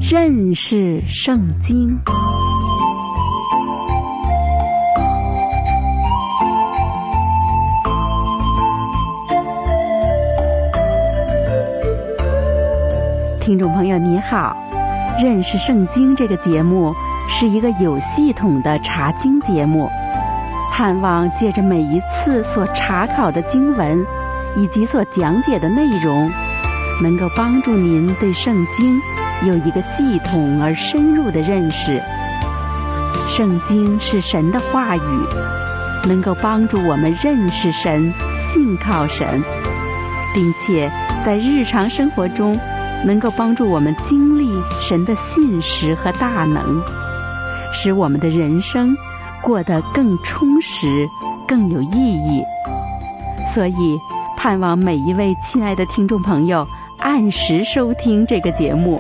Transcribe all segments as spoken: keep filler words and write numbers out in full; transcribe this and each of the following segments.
认识圣经。听众朋友你好，认识圣经这个节目是一个有系统的查经节目，盼望借着每一次所查考的经文以及所讲解的内容，能够帮助您对圣经有一个系统而深入的认识。圣经是神的话语，能够帮助我们认识神、信靠神，并且在日常生活中能够帮助我们经历神的信实和大能，使我们的人生过得更充实、更有意义。所以盼望每一位亲爱的听众朋友按时收听这个节目。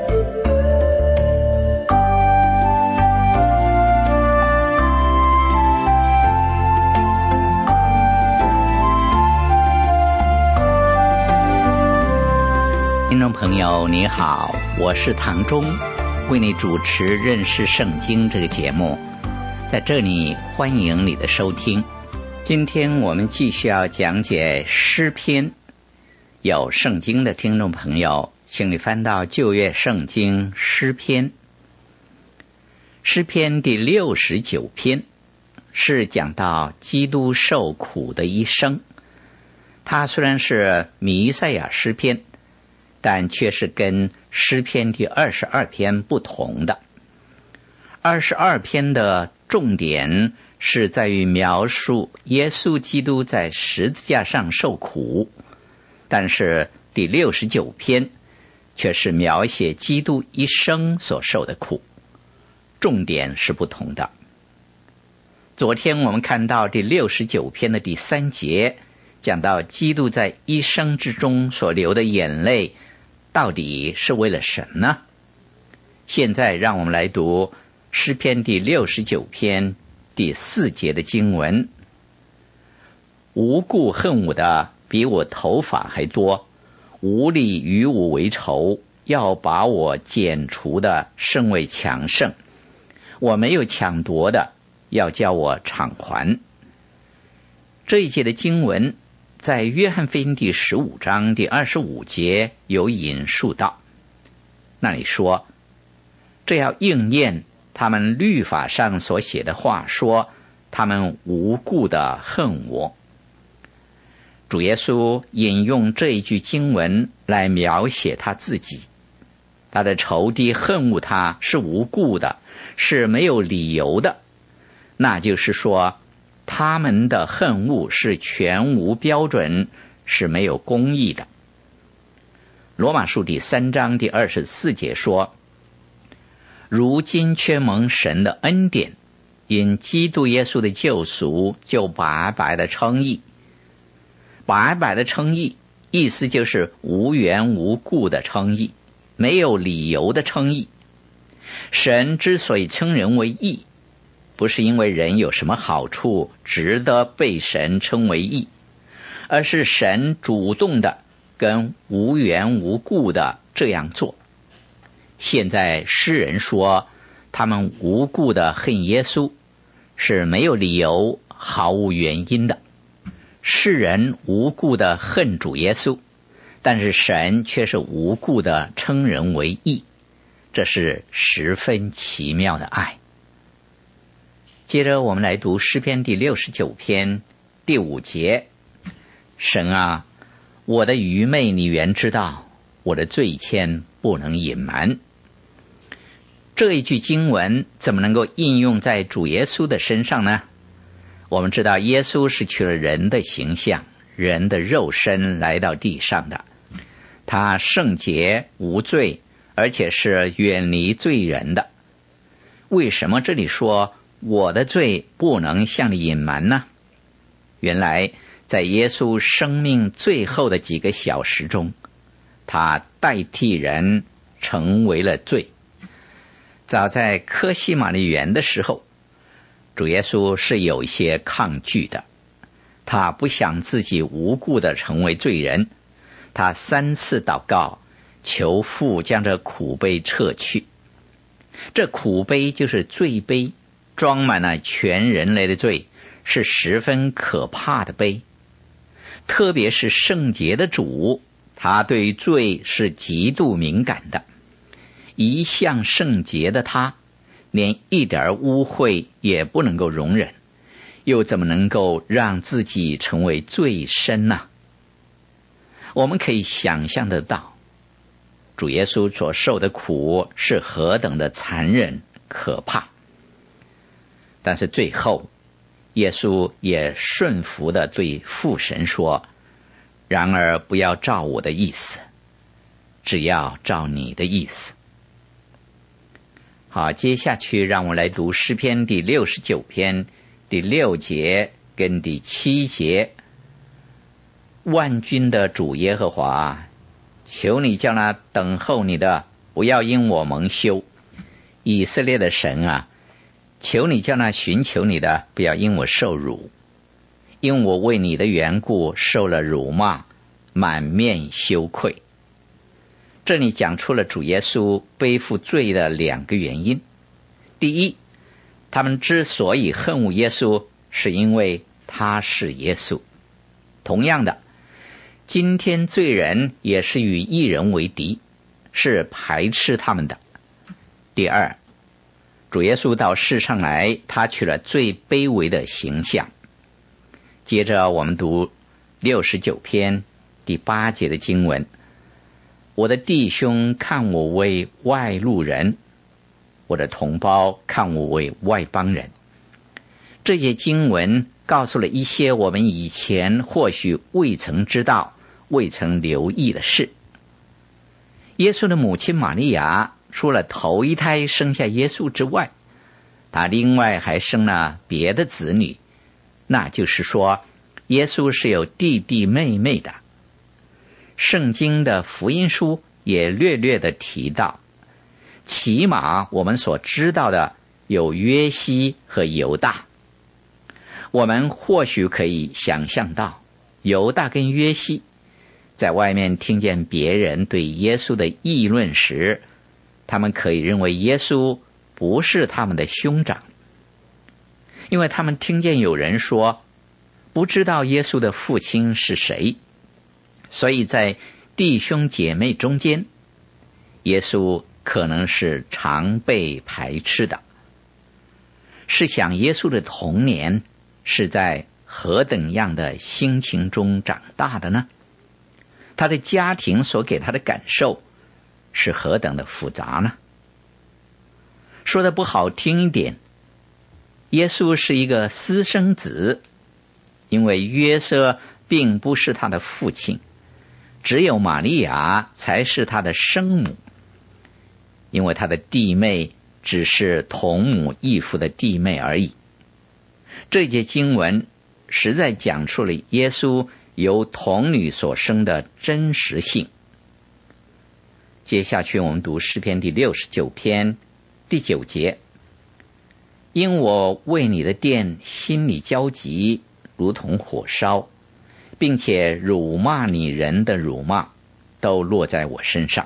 听众朋友你好，我是唐忠，为你主持认识圣经这个节目，在这里欢迎你的收听。今天我们继续要讲解诗篇，有圣经的听众朋友请你翻到旧约圣经诗篇。诗篇第六十九篇是讲到基督受苦的一生，它虽然是弥赛亚诗篇，但却是跟诗篇第二十二篇不同的。二十二篇的重点是在于描述耶稣基督在十字架上受苦，但是第六十九篇却是描写基督一生所受的苦，重点是不同的。昨天我们看到第六十九篇的第三节，讲到基督在一生之中所流的眼泪到底是为了什么呢？现在让我们来读诗篇第六十九篇第四节的经文。无故恨我的比我头发还多，无力与我为仇，要把我剪除的甚为强盛。我没有抢夺的，要叫我偿还。这一节的经文在约翰福音第十五章第二十五节有引述到，那里说，这要应验他们律法上所写的话，说他们无故的恨我。主耶稣引用这一句经文来描写他自己，他的仇敌恨恶他是无故的，是没有理由的，那就是说他们的恨恶是全无标准，是没有公义的。罗马书第三章第二十四节说，如今却蒙神的恩典，因基督耶稣的救赎，就白白的称义。白白的称义，意思就是无缘无故的称义，没有理由的称义。神之所以称人为义，不是因为人有什么好处值得被神称为义，而是神主动的跟无缘无故的这样做。现在诗人说他们无故的恨耶稣，是没有理由毫无原因的。世人无故的恨主耶稣，但是神却是无故的称人为义，这是十分奇妙的爱。接着我们来读诗篇第六十九篇第五节。神啊，我的愚昧你原知道，我的罪愆不能隐瞒。这一句经文怎么能够应用在主耶稣的身上呢？我们知道耶稣是取了人的形象，人的肉身来到地上的，他圣洁无罪，而且是远离罪人的。为什么这里说我的罪不能向你隐瞒呢？原来在耶稣生命最后的几个小时中，他代替人成为了罪。早在客西马尼园的时候，主耶稣是有一些抗拒的，他不想自己无故的成为罪人，他三次祷告， 求父将这苦杯撤去。这苦杯就是罪杯，装满了全人类的罪，是十分可怕的杯。特别是圣洁的主，他对罪是极度敏感的。一向圣洁的他，连一点污秽也不能够容忍，又怎么能够让自己成为罪身呢？我们可以想象得到，主耶稣所受的苦是何等的残忍可怕。但是最后，耶稣也顺服地对父神说，然而不要照我的意思，只要照你的意思。好，接下去让我来读诗篇第六十九篇第六节跟第七节。万军的主耶和华，求你叫那等候你的不要因我蒙羞。以色列的神啊，求你叫那寻求你的不要因我受辱，因我为你的缘故受了辱骂，满面羞愧。这里讲出了主耶稣背负罪的两个原因。第一，他们之所以恨恶耶稣，是因为他是耶稣。同样的，今天罪人也是与义人为敌，是排斥他们的。第二，主耶稣到世上来，他取了最卑微的形象。接着我们读六十九篇第八节的经文，我的弟兄看我为外路人，我的同胞看我为外邦人。这些经文告诉了一些我们以前或许未曾知道、未曾留意的事。耶稣的母亲玛利亚除了头一胎生下耶稣之外，她另外还生了别的子女，那就是说耶稣是有弟弟妹妹的。圣经的福音书也略略的提到，起码我们所知道的有约西和犹大。我们或许可以想象到，犹大跟约西在外面听见别人对耶稣的议论时，他们可以认为耶稣不是他们的兄长，因为他们听见有人说不知道耶稣的父亲是谁，所以在弟兄姐妹中间，耶稣可能是常被排斥的。试想耶稣的童年是在何等样的心情中长大的呢？他的家庭所给他的感受是何等的复杂呢？说的不好听一点，耶稣是一个私生子，因为约瑟并不是他的父亲，只有玛利亚才是他的生母，因为他的弟妹只是同母异父的弟妹而已。这节经文实在讲出了耶稣由童女所生的真实性。接下去我们读诗篇第六十九篇第九节，因我为你的殿心里焦急，如同火烧，并且辱骂你人的辱骂都落在我身上。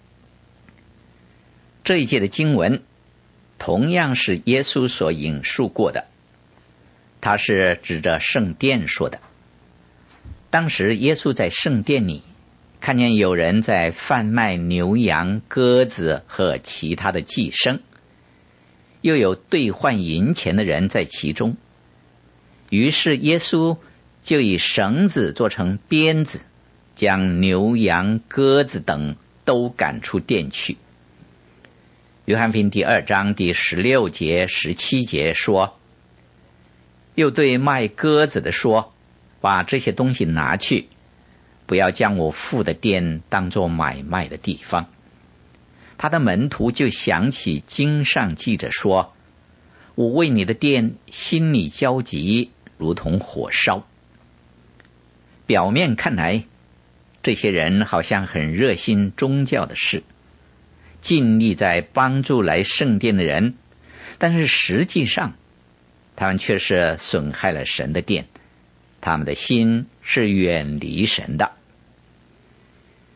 这一节的经文同样是耶稣所引述过的，他是指着圣殿说的。当时耶稣在圣殿里看见有人在贩卖牛羊鸽子和其他的寄生，又有兑换银钱的人在其中，于是耶稣就以绳子做成鞭子，将牛羊鸽子等都赶出殿去。约翰福音第二章第十六节十七节说，又对卖鸽子的说，把这些东西拿去，不要将我父的殿当作买卖的地方。他的门徒就想起经上记着说，我为你的殿心里焦急，如同火烧。表面看来，这些人好像很热心宗教的事，尽力在帮助来圣殿的人，但是实际上他们却是损害了神的殿，他们的心是远离神的。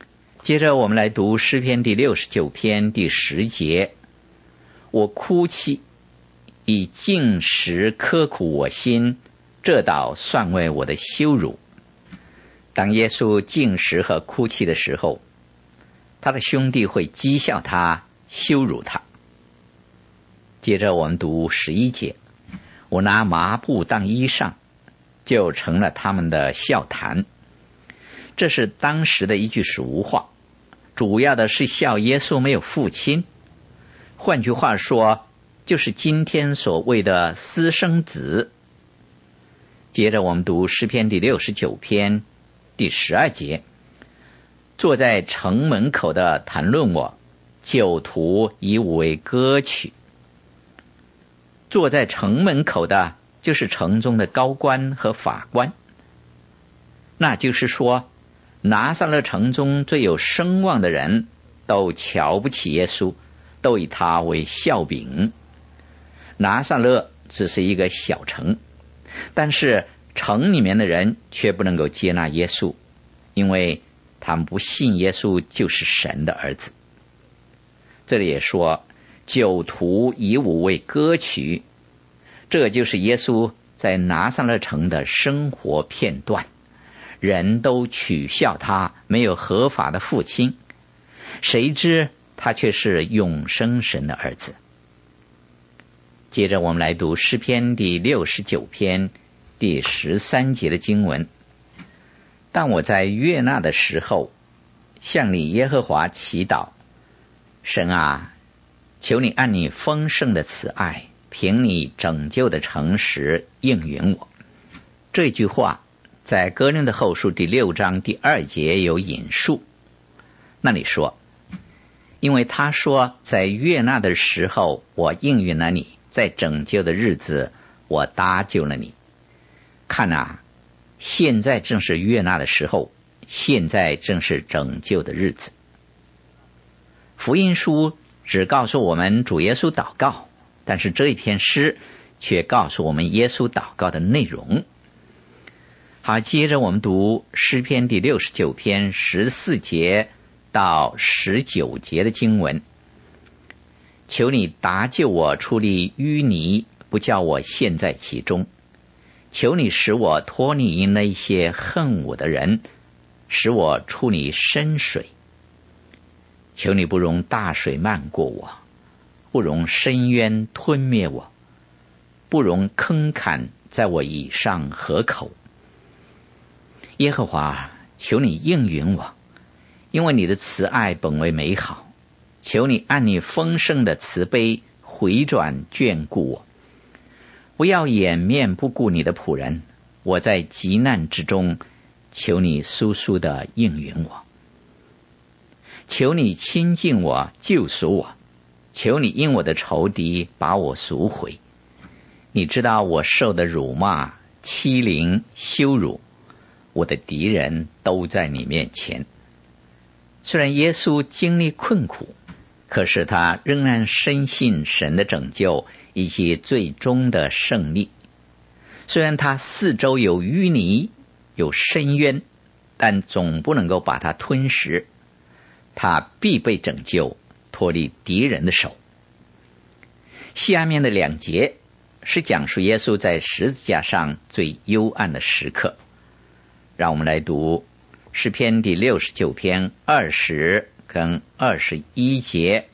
接着我们来读诗篇第六十九篇第十节，我哭泣，以禁食刻苦我心，这倒算为我的羞辱。当耶稣禁食和哭泣的时候，他的兄弟会讥笑他，羞辱他。接着我们读十一节，我拿麻布当衣裳，就成了他们的笑谈。这是当时的一句俗话，主要的是笑耶稣没有父亲。换句话说，就是今天所谓的私生子。接着我们读诗篇第六十九篇第十二节，坐在城门口的谈论我，酒徒以我为歌曲。坐在城门口的就是城中的高官和法官，那就是说拿撒勒城中最有声望的人都瞧不起耶稣，都以他为笑柄。拿撒勒只是一个小城，但是城里面的人却不能够接纳耶稣，因为他们不信耶稣就是神的儿子。这里也说酒徒以舞为歌曲，这就是耶稣在拿撒勒城的生活片段。人都取笑他没有合法的父亲，谁知他却是永生神的儿子。接着我们来读诗篇第六十九篇第十三节的经文，当我在悦纳的时候，向你耶和华祈祷，神啊，求你按你丰盛的慈爱，凭你拯救的诚实应允我。这句话在哥林多后书第六章第二节有引述，那里说，因为他说在悦纳的时候我应允了你，在拯救的日子我搭救了你。看啊，现在正是悦纳的时候，现在正是拯救的日子。福音书只告诉我们主耶稣祷告，但是这一篇诗却告诉我们耶稣祷告的内容。好，接着我们读诗篇第六十九篇十四节到十九节的经文，求你搭救我出离淤泥，不叫我陷在其中。求你使我脱离那些恨我的人，使我出离深水。求你不容大水漫过我，不容深渊吞灭我，不容坑坎在我以上河口。耶和华，求你应允我，因为你的慈爱本为美好。求你按你丰盛的慈悲回转眷顾我，不要掩面不顾你的仆人。我在急难之中，求你速速的应允我。求你亲近我，救赎我。求你因我的仇敌把我赎回。你知道我受的辱骂、欺凌、羞辱，我的敌人都在你面前。虽然耶稣经历困苦，可是他仍然深信神的拯救以及最终的胜利。虽然他四周有淤泥，有深渊，但总不能够把他吞食。他必被拯救，脱离敌人的手。下面的两节是讲述耶稣在十字架上最幽暗的时刻。让我们来读诗篇第六十九篇二十跟二十一节。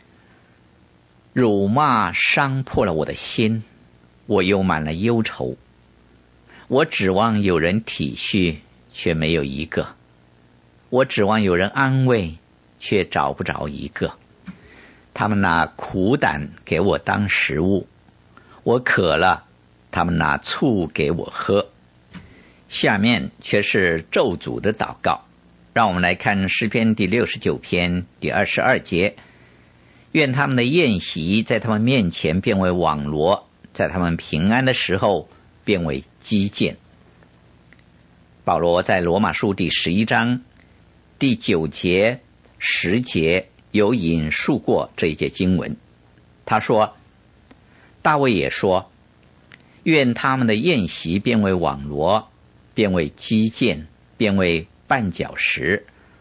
辱骂伤破了我的心，我又满了忧愁。我指望有人体恤，却没有一个；我指望有人安慰，却找不着一个。他们拿苦胆给我当食物，我渴了，他们拿醋给我喝。下面却是咒诅的祷告。让我们来看诗篇第六十九篇第二十二节。愿他们的宴席在他们面前变为网罗，在他们平安的时候变为基建。保罗在罗马书第十一章第九节、十节有引述过这一节经文。他说，大卫也说，愿他们的宴席变为网罗，变为基建，变为绊脚石，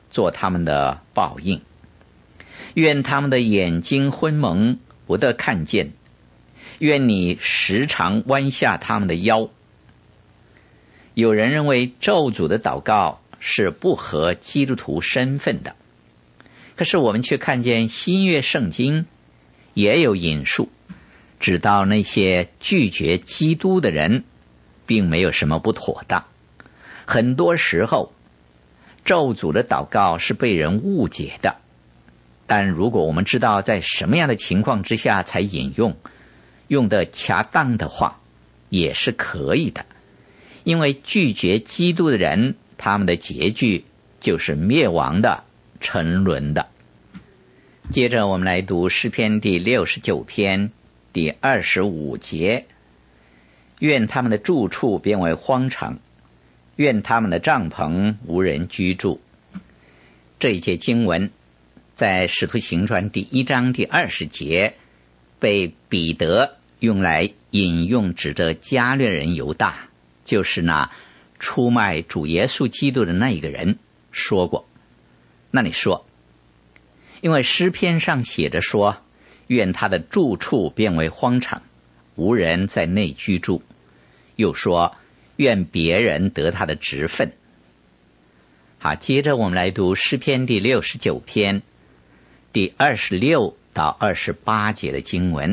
做他们的报应。愿他们的眼睛昏蒙，不得看见，愿你时常弯下他们的腰。有人认为咒诅的祷告是不合基督徒身份的，可是我们却看见新约圣经也有引述，指到那些拒绝基督的人并没有什么不妥当。很多时候咒诅的祷告是被人误解的，但如果我们知道在什么样的情况之下才引用，用得恰当的话也是可以的。因为拒绝基督的人，他们的结局就是灭亡的、沉沦的。接着我们来读诗篇第六十九篇第二十五节，愿他们的住处变为荒场，愿他们的帐篷无人居住。这一节经文在使徒行传第一章第二十节被彼得用来引用，指着加略人犹大，就是那出卖主耶稣基督的那一个人说过。那你说，因为诗篇上写着说，愿他的住处变为荒场，无人在内居住，又说愿别人得他的职分。好，接着我们来读诗篇第六十九篇第二十六到二十八节的经文。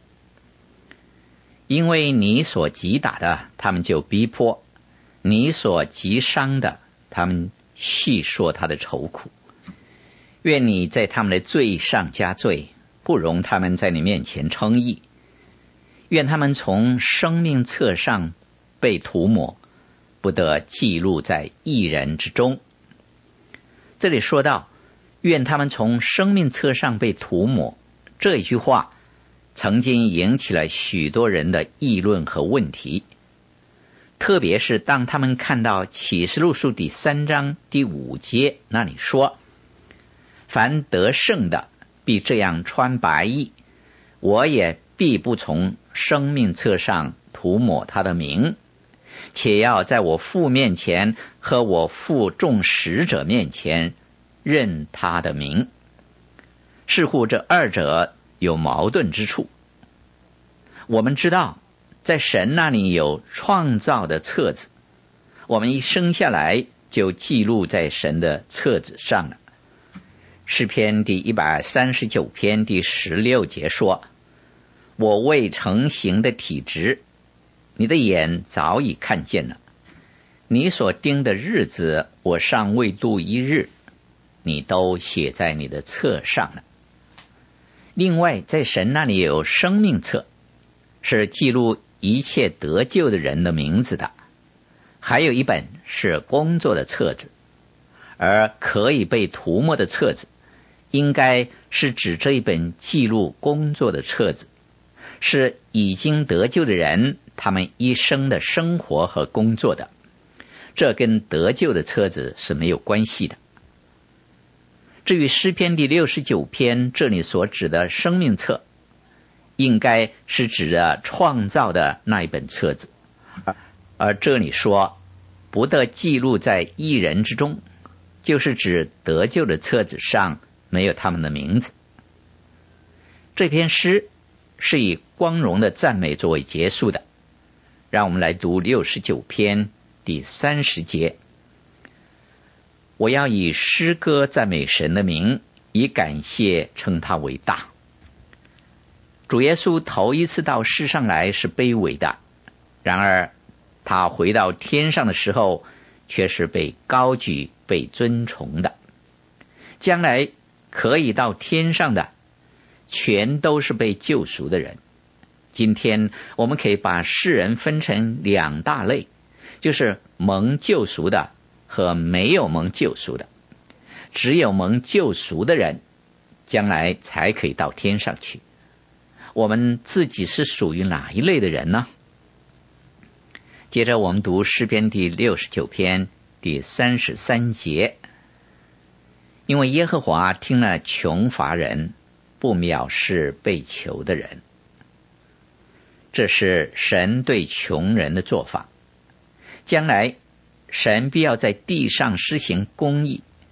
因为你所击打的，他们就逼迫；你所击伤的，他们细说他的愁苦。愿你在他们的罪上加罪，不容他们在你面前称义。愿他们从生命册上被涂抹，不得记录在义人之中。这里说到愿他们从生命册上被涂抹，这一句话曾经引起了许多人的议论和问题，特别是当他们看到启示录书第三章第五节那里说，凡得胜的必这样穿白衣，我也必不从生命册上涂抹他的名，且要在我父面前和我父众使者面前认他的名。似乎这二者有矛盾之处。我们知道在神那里有创造的册子，我们一生下来就记录在神的册子上了。诗篇第一百三十九篇第十六节说，我未成形的体质，你的眼早已看见了，你所定的日子，我尚未度一日，你都写在你的册上了。另外在神那里有生命册，是记录一切得救的人的名字的，还有一本是工作的册子，而可以被涂抹的册子应该是指这一本记录工作的册子，是已经得救的人他们一生的生活和工作的，这跟得救的册子是没有关系的。至于诗篇第六十九篇这里所指的生命册，应该是指着创造的那一本册子，而这里说不得记录在义人之中，就是指得救的册子上没有他们的名字。这篇诗是以光荣的赞美作为结束的，让我们来读六十九篇第三十节。我要以诗歌赞美神的名，以感谢称他为大。主耶稣头一次到世上来是卑微的，然而他回到天上的时候却是被高举、被尊崇的。将来可以到天上的全都是被救赎的人。今天我们可以把世人分成两大类，就是蒙救赎的和没有蒙救赎的。只有蒙救赎的人将来才可以到天上去。我们自己是属于哪一类的人呢？接着我们读诗篇第六十九篇第三十三节。因为耶和华听了穷乏人，不藐视被求的人。这是神对穷人的做法。将来神必要在地上施行公义，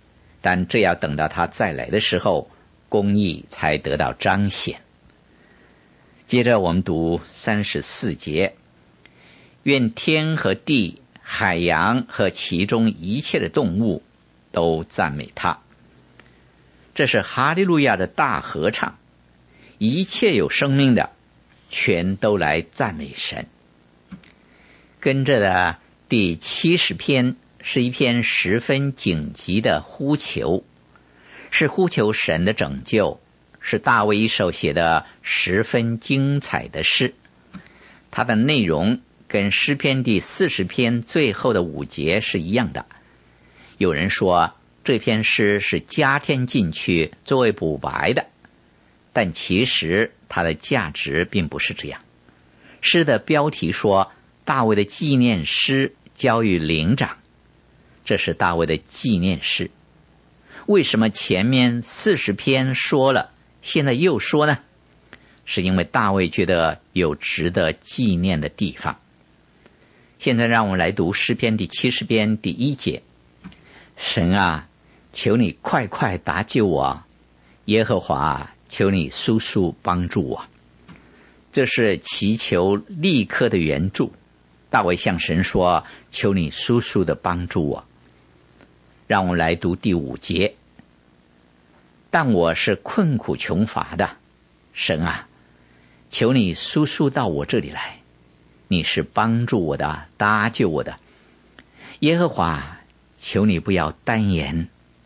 但这要等到他再来的时候，公义才得到彰显。接着我们读三十四节，愿天和地、海洋和其中一切的动物都赞美他。这是哈利路亚的大合唱，一切有生命的全都来赞美神。跟着的第七十篇是一篇十分紧急的呼求，是呼求神的拯救，是大卫一首写的十分精彩的诗。它的内容跟诗篇第四十篇最后的五节是一样的。有人说这篇诗是加添进去作为补白的，但其实它的价值并不是这样。诗的标题说大卫的纪念诗交与灵长，这是大卫的纪念诗。为什么前面四十篇说了，现在又说呢？是因为大卫觉得有值得纪念的地方。现在让我们来读诗篇第七十篇第一节，神啊，求你快快搭救我，耶和华，求你速速帮助我。这是祈求立刻的援助。大卫向神说，求你速速的帮助我。让我们来读第五节，但我是困苦穷乏的，神啊，求你速速到我这里来，你是帮助我的，搭救我的。耶和华，求你不要单言。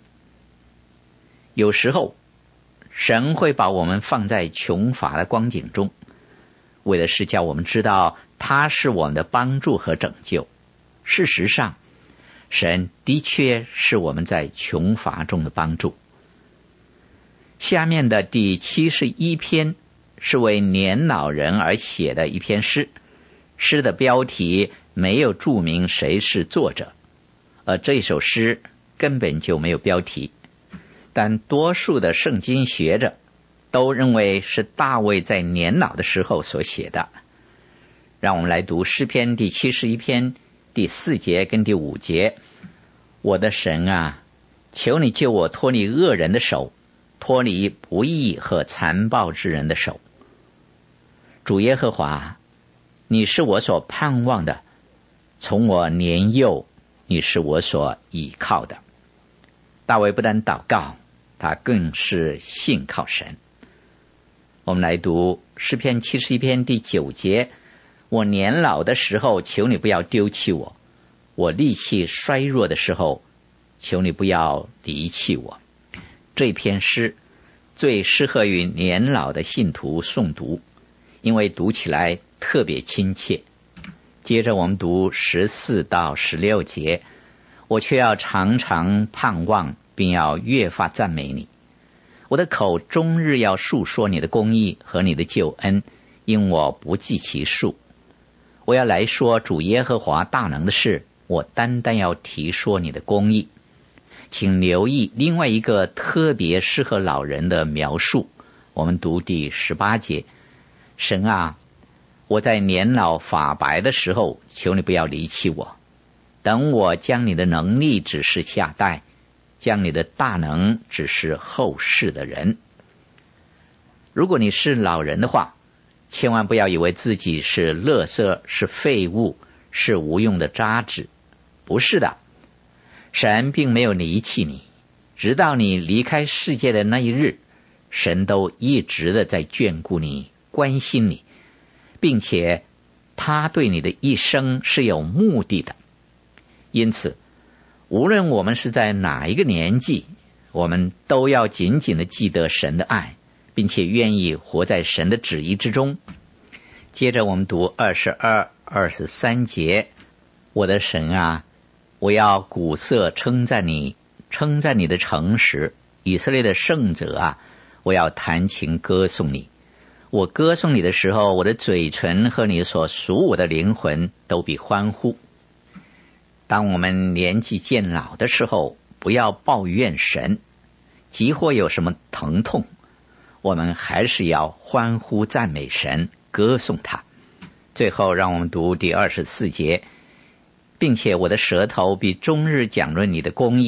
有时候神会把我们放在穷乏的光景中，为的是叫我们知道他是我们的帮助和拯救。事实上，神的确是我们在穷乏中的帮助。下面的第七十一篇是为年老人而写的一篇诗，诗的标题没有注明谁是作者，而这首诗根本就没有标题，但多数的圣经学者都认为是大卫在年老的时候所写的。让我们来读诗篇第七十一篇第四节跟第五节，我的神啊，求你救我脱离恶人的手，脱离不义和残暴之人的手。主耶和华，你是我所盼望的，从我年幼，你是我所倚靠的。大卫不但祷告，他更是信靠神。我们来读诗篇七十一篇第九节，我年老的时候，求你不要丢弃我，我力气衰弱的时候，求你不要离弃我。这篇诗最适合于年老的信徒诵读，因为读起来特别亲切。接着我们读十四到十六节，我却要常常盼望，并要越发赞美你。我的口终日要述说你的公义和你的救恩，因我不计其数。我要来说主耶和华大能的事，我单单要提说你的公义。请留意另外一个特别适合老人的描述。我们读第十八节，神啊，我在年老发白的时候，求你不要离弃我，等我将你的能力指示下代，将你的大能指示后世的人。如果你是老人的话，千万不要以为自己是垃圾，是废物，是无用的渣滓。不是的，神并没有离弃你，直到你离开世界的那一日，神都一直的在眷顾你，关心你，并且他对你的一生是有目的的。因此，无论我们是在哪一个年纪，我们都要紧紧的记得神的爱，并且愿意活在神的旨意之中。接着我们读二十二、二十三节，我的神啊，我要鼓瑟称赞你，称赞你的诚实，以色列的圣者啊，我要弹琴歌颂你。我歌颂你的时候，我的嘴唇和你所属我的灵魂都必欢呼。当我们年纪渐老的时候，不要抱怨神，即或有什么疼痛，我们还是要欢呼赞美神，歌颂他。最后让我们读第二十四节，并且我的舌头必终日讲论你的公义，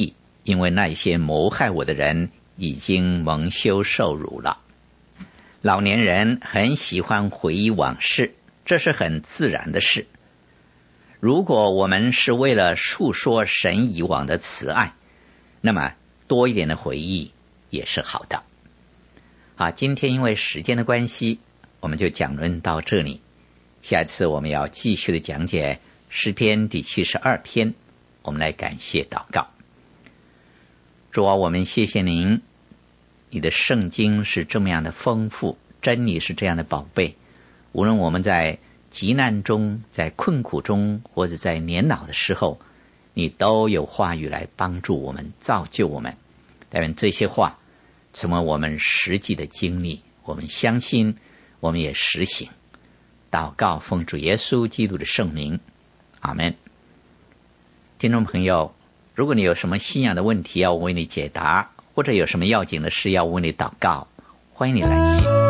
因为那些谋害我的人已经蒙羞受辱了。老年人很喜欢回忆往事，这是很自然的事。如果我们是为了述说神以往的慈爱，那么多一点的回忆也是好的。好，今天因为时间的关系，我们就讲论到这里。下次我们要继续的讲解诗篇第七十二篇，我们来感谢祷告。主啊，我们谢谢您，你的圣经是这么样的丰富，真理是这样的宝贝。无论我们在急难中，在困苦中，或者在年老的时候，你都有话语来帮助我们，造就我们。但愿这些话成为我们实际的经历，我们相信，我们也实行。祷告奉主耶稣基督的圣名，阿们。听众朋友，如果你有什么信仰的问题要为你解答，或者有什么要紧的事要为你祷告，欢迎你来信。